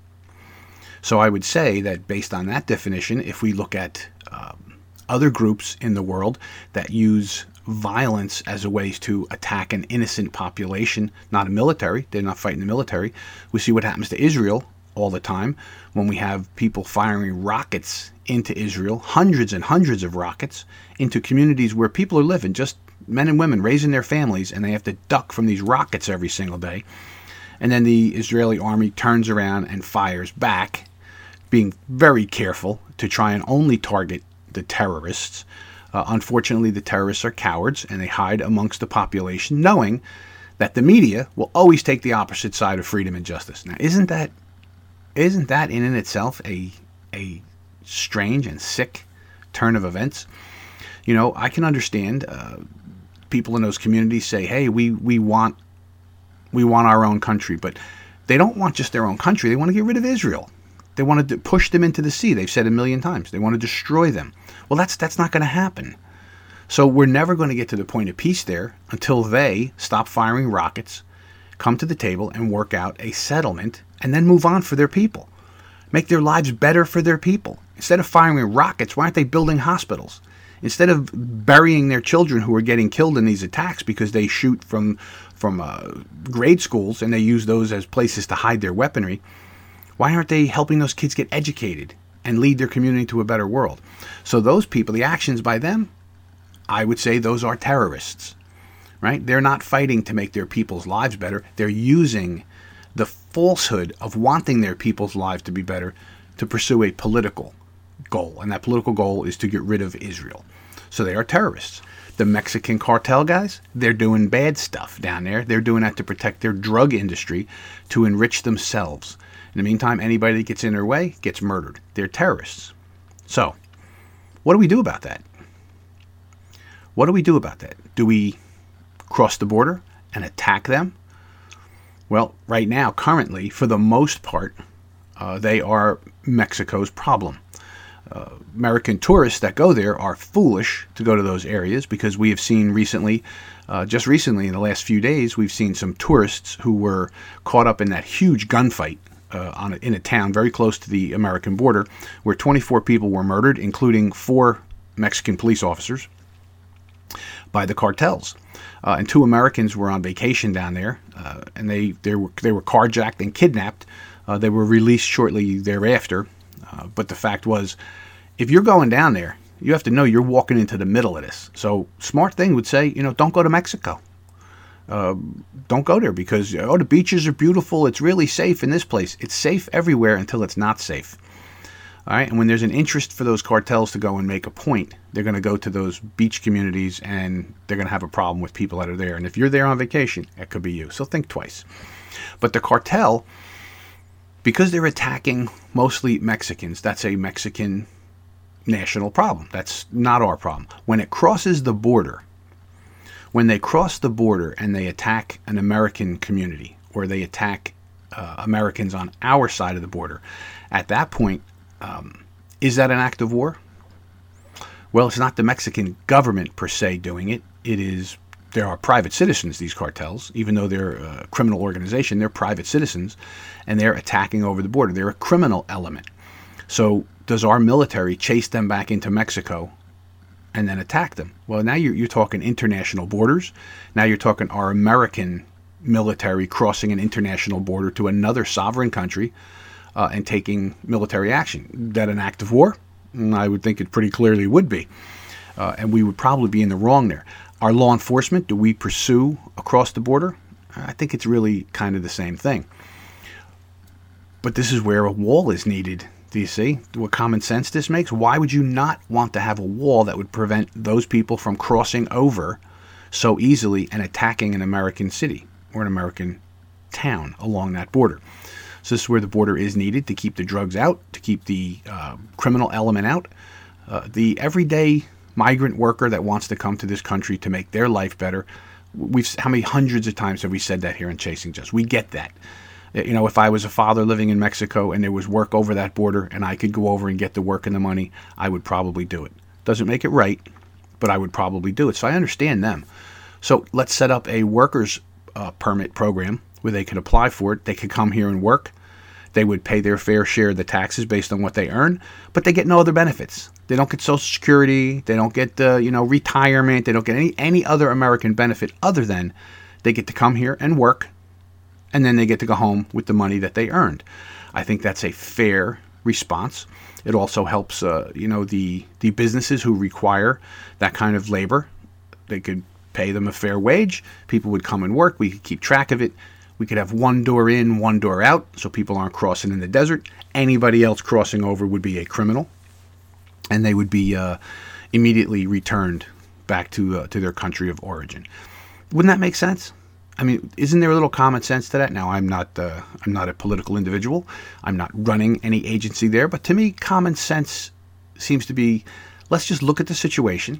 So I would say that based on that definition, if we look at um, other groups in the world that use violence as a way to attack an innocent population, not a military, they're not fighting the military, we see what happens to Israel all the time when we have people firing rockets into Israel, hundreds and hundreds of rockets into communities where people are living, just men and women raising their families, and they have to duck from these rockets every single day. And then the Israeli army turns around and fires back, being very careful to try and only target the terrorists. Uh, unfortunately, the terrorists are cowards, and they hide amongst the population, knowing that the media will always take the opposite side of freedom and justice. Now, isn't that isn't that in and itself a a strange and sick turn of events? You know, I can understand uh, people in those communities say, "Hey, we we want we want our own country," but they don't want just their own country. They want to get rid of Israel. They want to push them into the sea. They've said a million times. They want to destroy them. Well, that's that's not going to happen. So we're never going to get to the point of peace there until they stop firing rockets, come to the table and work out a settlement, and then move on for their people. Make their lives better for their people. Instead of firing rockets, why aren't they building hospitals? Instead of burying their children who are getting killed in these attacks because they shoot from, from uh, grade schools and they use those as places to hide their weaponry, why aren't they helping those kids get educated and lead their community to a better world? So those people, the actions by them, I would say those are terrorists, right? They're not fighting to make their people's lives better. They're using the falsehood of wanting their people's lives to be better to pursue a political goal. And that political goal is to get rid of Israel. So they are terrorists. The Mexican cartel guys, they're doing bad stuff down there. They're doing that to protect their drug industry, to enrich themselves. In the meantime, anybody that gets in their way gets murdered. They're terrorists. So, what do we do about that? What do we do about that? Do we cross the border and attack them? Well, right now, currently, for the most part, uh, they are Mexico's problem. Uh, American tourists that go there are foolish to go to those areas because we have seen recently, uh, just recently in the last few days, we've seen some tourists who were caught up in that huge gunfight uh, on a, in a town very close to the American border where twenty-four people were murdered, including four Mexican police officers, by the cartels. Uh, and two Americans were on vacation down there, uh, and they, they, were, they were carjacked and kidnapped. Uh, they were released shortly thereafter. Uh, but the fact was, if you're going down there, you have to know you're walking into the middle of this. So smart thing would say, you know, don't go to Mexico. Uh, don't go there because, oh, the beaches are beautiful. It's really safe in this place. It's safe everywhere until it's not safe. All right. And when there's an interest for those cartels to go and make a point, they're going to go to those beach communities and they're going to have a problem with people that are there. And if you're there on vacation, it could be you. So think twice. But the cartel, because they're attacking mostly Mexicans, that's a Mexican national problem. That's not our problem. When it crosses the border, when they cross the border and they attack an American community or they attack uh, Americans on our side of the border, at that point, um, is that an act of war? Well, it's not the Mexican government per se doing it. It is, there are private citizens, these cartels, even though they're a criminal organization, they're private citizens, and they're attacking over the border. They're a criminal element. So does our military chase them back into Mexico and then attack them? Well, now you're, you're talking international borders. Now you're talking our American military crossing an international border to another sovereign country uh, and taking military action. Is that an act of war? I would think it pretty clearly would be. Uh, and we would probably be in the wrong there. Our law enforcement, do we pursue across the border? I think it's really kind of the same thing. But this is where a wall is needed. Do you see what common sense this makes? Why would you not want to have a wall that would prevent those people from crossing over so easily and attacking an American city or an American town along that border? So this is where the border is needed to keep the drugs out, to keep the uh, criminal element out. Uh, the everyday migrant worker that wants to come to this country to make their life better. We've how many hundreds of times have we said that here in Chasing Justice? We get that. You know, if I was a father living in Mexico and there was work over that border and I could go over and get the work and the money, I would probably do it. Doesn't make it right, but I would probably do it. So I understand them. So let's set up a workers uh, permit program where they could apply for it. They could come here and work. They would pay their fair share of the taxes based on what they earn, but they get no other benefits. They don't get Social Security. They don't get, uh, you know, retirement. They don't get any, any other American benefit other than they get to come here and work, and then they get to go home with the money that they earned. I think that's a fair response. It also helps, uh, you know, the, the businesses who require that kind of labor. They could pay them a fair wage. People would come and work. We could keep track of it. We could have one door in, one door out, so people aren't crossing in the desert. Anybody else crossing over would be a criminal, and they would be uh, immediately returned back to uh, to their country of origin. Wouldn't that make sense? I mean, isn't there a little common sense to that? Now, I'm not uh, I'm not a political individual. I'm not running any agency there, but to me, common sense seems to be, let's just look at the situation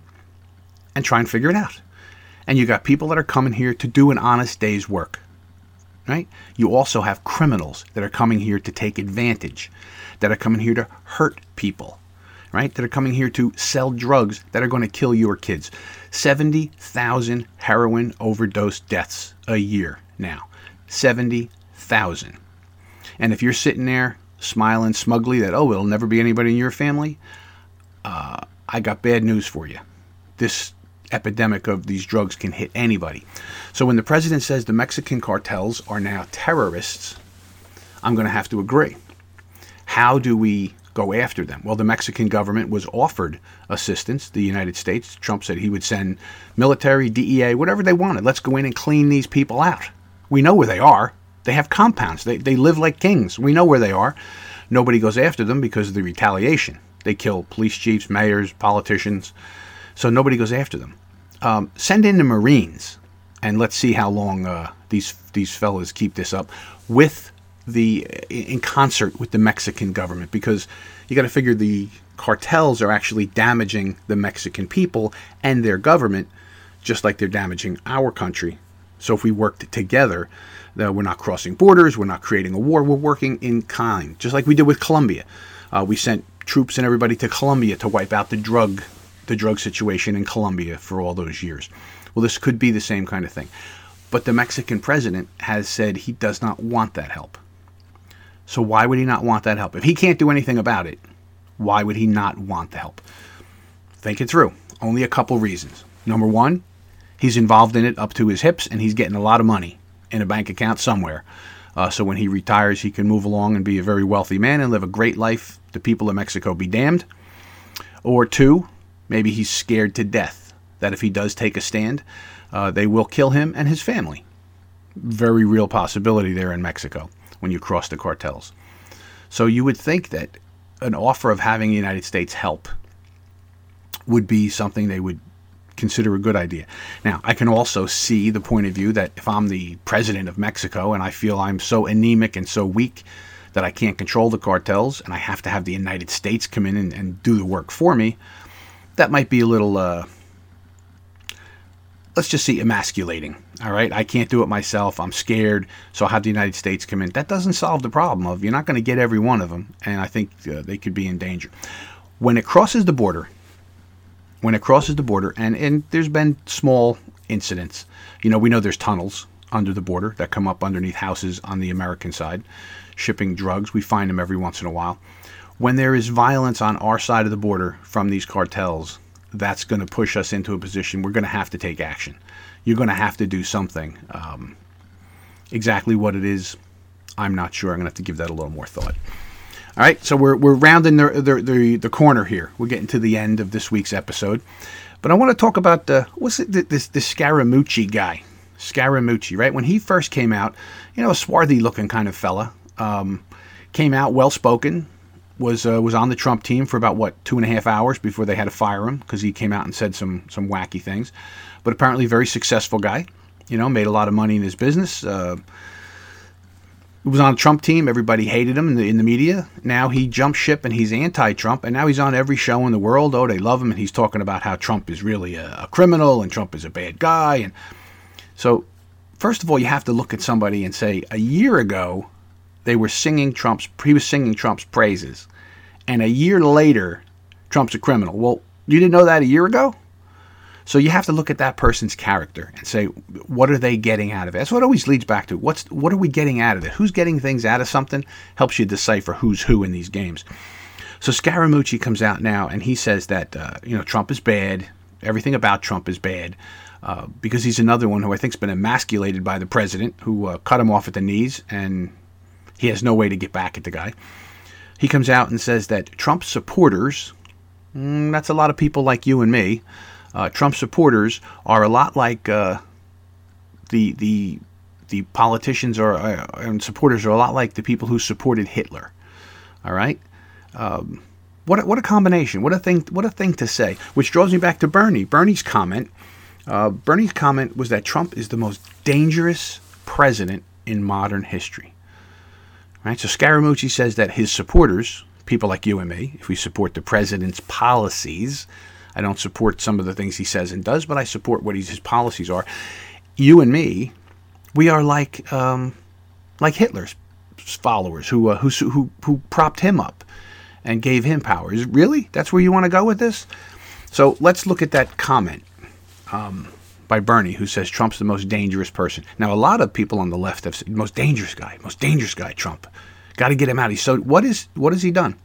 and try and figure it out. And you got people that are coming here to do an honest day's work. Right? You also have criminals that are coming here to take advantage, that are coming here to hurt people, right? That are coming here to sell drugs that are going to kill your kids. seventy thousand heroin overdose deaths a year now. seventy thousand. And if you're sitting there smiling smugly that, oh, it'll never be anybody in your family, uh, I got bad news for you. This epidemic of these drugs can hit anybody. So when the president says the Mexican cartels are now terrorists, I'm going to have to agree. How do we go after them? Well, the Mexican government was offered assistance. The United States, Trump said he would send military, D E A, whatever they wanted. Let's go in and clean these people out. We know where they are. They have compounds. They, they live like kings. We know where they are. Nobody goes after them because of the retaliation. They kill police chiefs, mayors, politicians. So nobody goes after them. Um, send in the Marines, and let's see how long uh, these these fellas keep this up with the in concert with the Mexican government, because you got to figure the cartels are actually damaging the Mexican people and their government, just like they're damaging our country. So if we worked together, uh, we're not crossing borders, we're not creating a war, we're working in kind, just like we did with Colombia. Uh, we sent troops and everybody to Colombia to wipe out the drug, the drug situation in Colombia for all those years. Well, this could be the same kind of thing. But the Mexican president has said he does not want that help. So why would he not want that help? If he can't do anything about it, why would he not want the help? Think it through. Only a couple reasons. Number one, he's involved in it up to his hips, and he's getting a lot of money in a bank account somewhere. Uh, so when he retires, he can move along and be a very wealthy man and live a great life. The people of Mexico be damned. Or two, maybe he's scared to death that if he does take a stand, uh, they will kill him and his family. Very real possibility there in Mexico when you cross the cartels. So you would think that an offer of having the United States help would be something they would consider a good idea. Now, I can also see the point of view that if I'm the president of Mexico and I feel I'm so anemic and so weak that I can't control the cartels and I have to have the United States come in and, and do the work for me, that might be a little, uh, let's just say, emasculating. All right, I can't do it myself. I'm scared, so I'll have the United States come in. That doesn't solve the problem of you're not going to get every one of them, and I think uh, they could be in danger. When it crosses the border, when it crosses the border, and, and there's been small incidents. You know, we know there's tunnels under the border that come up underneath houses on the American side, shipping drugs. We find them every once in a while. When there is violence on our side of the border from these cartels, that's going to push us into a position we're going to have to take action. You're going to have to do something. Um, exactly what it is, I'm not sure. I'm going to have to give that a little more thought. All right, so we're we're rounding the the the, the corner here. We're getting to the end of this week's episode, but I want to talk about uh, what's it this this Scaramucci guy, Scaramucci, right? When he first came out, you know, a swarthy-looking kind of fella, um, came out well-spoken, was uh, was on the Trump team for about what two and a half hours before they had to fire him because he came out and said some some wacky things, but apparently a very successful guy, you know, made a lot of money in his business. Uh, He was on the Trump team. Everybody hated him in the, in the media. Now he jumped ship and he's anti-Trump. And now he's on every show in the world. Oh, they love him. And he's talking about how Trump is really a, a criminal and Trump is a bad guy. And so, first of all, you have to look at somebody and say, a year ago, they were singing Trump's, he was singing Trump's praises. And a year later, Trump's a criminal. Well, you didn't know that a year ago? So you have to look at that person's character and say, what are they getting out of it? That's what always leads back to, what's what are we getting out of it? Who's getting things out of something? Helps you decipher who's who in these games. So Scaramucci comes out now and he says that, uh, you know, Trump is bad. Everything about Trump is bad uh, because he's another one who I think has been emasculated by the president who uh, cut him off at the knees and he has no way to get back at the guy. He comes out and says that Trump supporters, mm, that's a lot of people like you and me, Uh, Trump supporters are a lot like uh, the the the politicians are uh, and supporters are a lot like the people who supported Hitler. All right, um, what a, what a combination! What a thing! What a thing to say! Which draws me back to Bernie. Bernie's comment. Uh, Bernie's comment was that Trump is the most dangerous president in modern history. All right. So Scaramucci says that his supporters, people like you and me, if we support the president's policies. I don't support some of the things he says and does, but I support what his policies are. You and me, we are like um, like Hitler's followers who uh, who who who propped him up and gave him power. Is it really? That's where you want to go with this? So let's look at that comment um, by Bernie, who says Trump's the most dangerous person. Now, a lot of people on the left have said, most dangerous guy, most dangerous guy, Trump. Got to get him out. He's so. What is what has he done?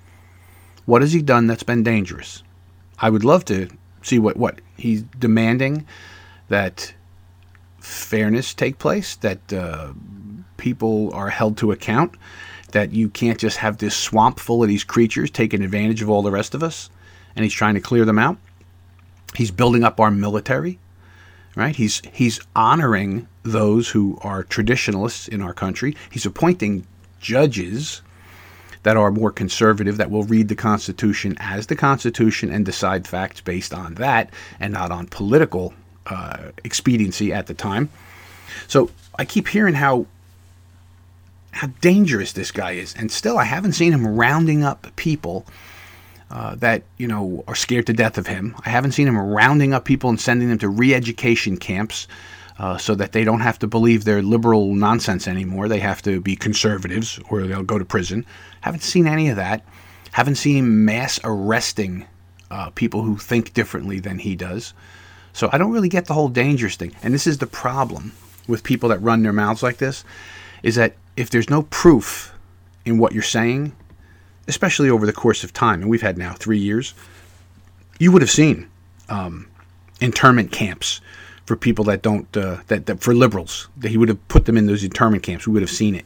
What has he done that's been dangerous? I would love to see what, what he's demanding, that fairness take place, that uh, people are held to account, that you can't just have this swamp full of these creatures taking advantage of all the rest of us, and he's trying to clear them out. He's building up our military, right? He's he's honoring those who are traditionalists in our country. He's appointing judges that are more conservative, that will read the Constitution as the Constitution and decide facts based on that and not on political uh, expediency at the time. So I keep hearing how how dangerous this guy is. And still, I haven't seen him rounding up people uh, that, you know, are scared to death of him. I haven't seen him rounding up people and sending them to re-education camps uh, so that they don't have to believe their liberal nonsense anymore. They have to be conservatives or they'll go to prison. Haven't seen any of that. Haven't seen him mass arresting uh, people who think differently than he does. So I don't really get the whole dangerous thing. And this is the problem with people that run their mouths like this, is that if there's no proof in what you're saying, especially over the course of time, and we've had now three years, you would have seen um, internment camps for people that don't, uh, that, that for liberals, that he would have put them in those internment camps. We would have seen it.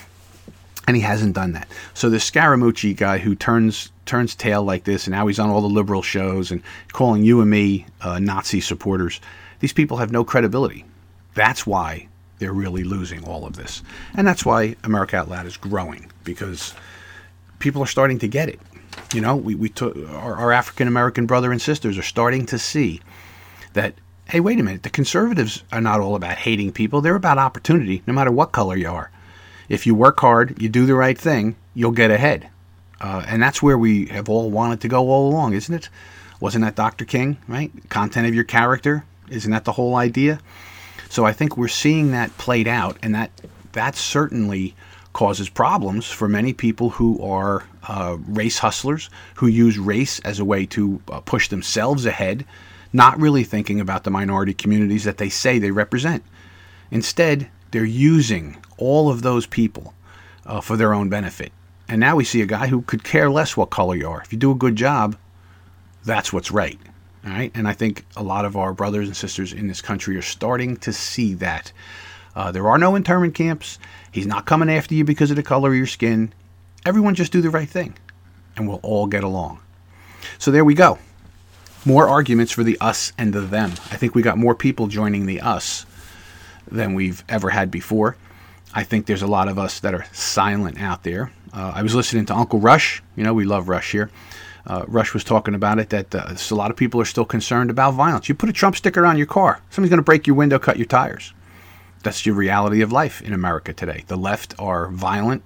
And he hasn't done that. So the Scaramucci guy who turns turns tail like this, and now he's on all the liberal shows and calling you and me uh, Nazi supporters, these people have no credibility. That's why they're really losing all of this. And that's why America Out Loud is growing, because people are starting to get it. You know, we, we took, our, our African-American brother and sisters are starting to see that, hey, wait a minute, the conservatives are not all about hating people. They're about opportunity, no matter what color you are. If you work hard, you do the right thing, you'll get ahead. Uh, and that's where we have all wanted to go all along, isn't it? Wasn't that Doctor King, right? Content of your character, isn't that the whole idea? So I think we're seeing that played out, and that that certainly causes problems for many people who are uh, race hustlers, who use race as a way to uh, push themselves ahead, not really thinking about the minority communities that they say they represent. Instead, they're using all of those people uh, for their own benefit. And now we see a guy who could care less what color you are. If you do a good job, that's what's right. All right? And I think a lot of our brothers and sisters in this country are starting to see that. Uh, there are no internment camps. He's not coming after you because of the color of your skin. Everyone just do the right thing, and we'll all get along. So there we go. More arguments for the us and the them. I think we got more people joining the us than we've ever had before. I think there's a lot of us that are silent out there. Uh, I was listening to Uncle Rush. You know, we love Rush here. Uh, Rush was talking about it, that uh, a lot of people are still concerned about violence. You put a Trump sticker on your car, somebody's going to break your window, cut your tires. That's your reality of life in America today. The left are violent,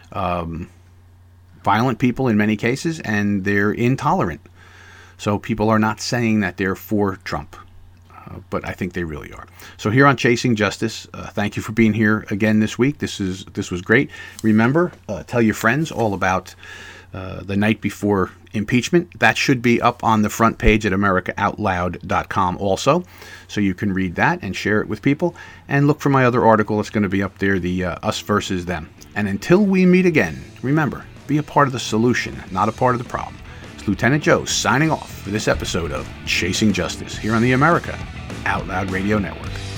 um, violent people in many cases, and they're intolerant. So people are not saying that they're for Trump. Uh, but I think they really are. So here on Chasing Justice, uh, thank you for being here again this week. This is this was great. Remember, uh, tell your friends all about uh, the night before impeachment. That should be up on the front page at America Out Loud dot com also, so you can read that and share it with people. And look for my other article. It's going to be up there, the uh, Us Versus Them. And until we meet again, remember, be a part of the solution, not a part of the problem. It's Lieutenant Joe signing off for this episode of Chasing Justice here on the America Out Loud Radio Network.